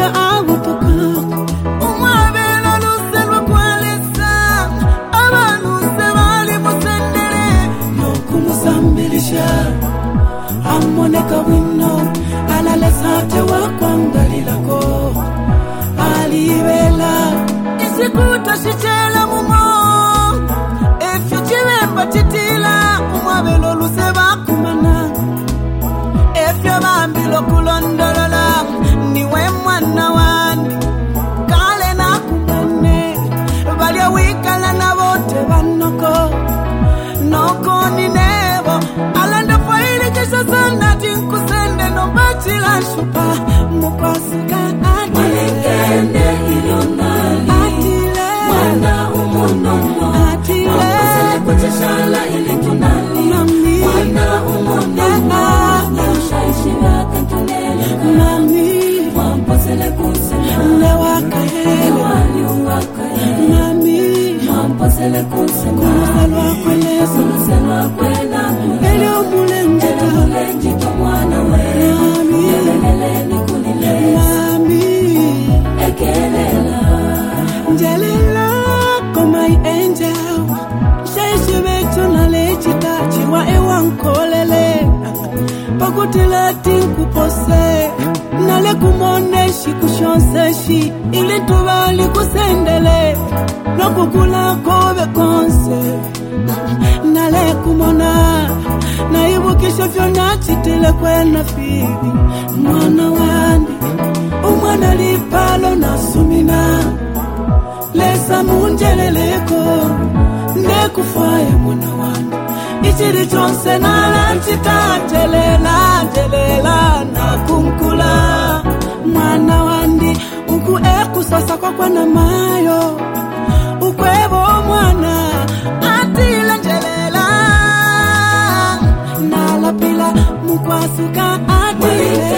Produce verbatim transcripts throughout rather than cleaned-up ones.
Amuka agutuka umwabelo luselwa kwalesa abantu sebali musendere nokumusambilisha amoneka wino alalesate wakwangalilako alibela isikuta shichela mumo efyo chibemba chitila umwabelo luseba kumana efyo bambilo kulondolola niwe mwana wandi kale nakumane balya wikala na bote banoko noko ni nebo alanda faili kisha sana tinkusende no bachila shupa mukwasuka Mwelekende ilionali atile Mwana umunono atile Wampasele kucheshala ili tunali Mwana umunono Ushaishiwa kantunele mami Wampasele kusema newaka hele Wali uwaka mami Wampasele kusema kusalwa kweleso Kuselwa kwena ele omulenjita Ele mulenjito mwana we mami Yelelele ni kulile mami Ekelela njelela my angel sheshibecho na lechita chiwa ewankolele pakutila tinkupose nale kumoneshi kushonseshi ili tubali kusendele nokukula kobe konse nale kumona naibukisha vyona chitile kwena fibi mwana wandi umwana lipalo na sumina lesa munjeleleko nekufaye mwana wandi ichiri chonse nala chitatelela telela na kumkula mwana wandi uku ekusasa kwa kwa na mayo ukwebo mwana atila njelela nala pila mukwasuka atile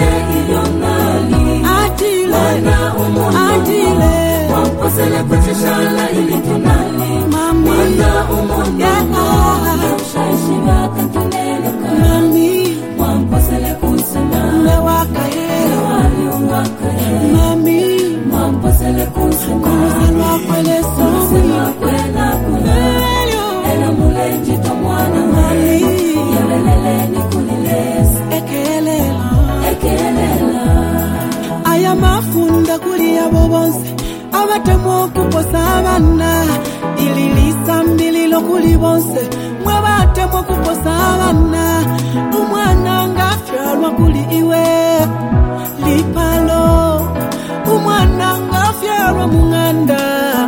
atile atile Wampasele kucheshala ili tunali Mwana umunono Ushaishiwa kantunele ka mami Wampasele kusema newaka hele Wali uwaka mami Wampasele kusema kusalwa kweleso Kuselwa kwena kula Ele mulenjito mwana we Yelelele ni kulilesi ekelela Ekelela aya mafunda kuli abo bonse abatemo kuposa abana ililisa mbililo kuli bonse mwe batemo kuposa abana umwana ngafyalwa kuli iwe lipalo umwana ngafyalwa munganda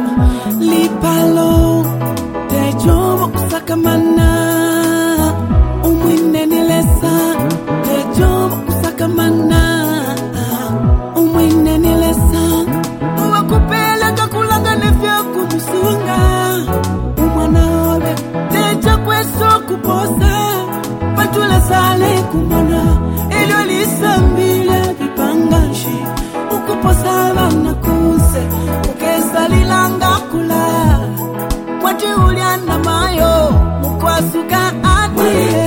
lipalo tejobo kusakamana umwine nilesa tejobo kusakamana umwine nilesa uwakupeleka kulanga nefya kumusunga umwana wabe teja kweso kuposa patula sale kumona ilio lisambile vipangashi ukuposa vana kuse ukesa lilanga kula mwati uliana mayo mukwasuka atile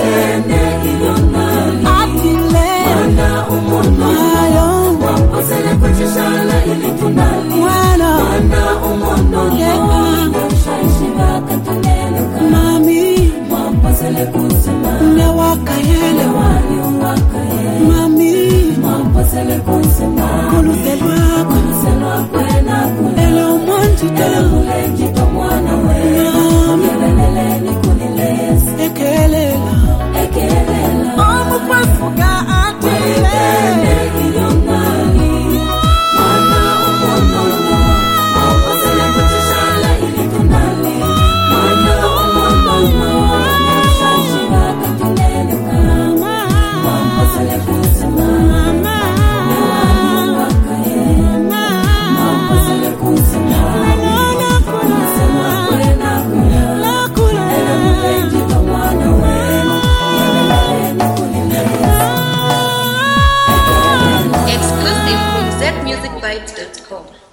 atile Mwana umunono mayo Wampasele kucheshala ili tunali mwana Mwana umunono Ushaishiwa kantunele ka mami Wampasele kusema newaka hele Wali uwaka mami Wampasele kusema kuluselwako Kuselwa kwena kula ele umonjita Ele mulenjito mwana we Yelelele ni kulilesi ekelela Ekelela omukwasuka atile ilionali Mwana umunono Wampasele kucheshala ili tunali Mwana umunono Ushaishiwa kantunele ka Wampasele kusema Wali uwaka Wampasele kusema Kuselwa kwena kula Ele mulenjito mwana we Yelelele ni kulilesi Exclusive from z music vibes dot com.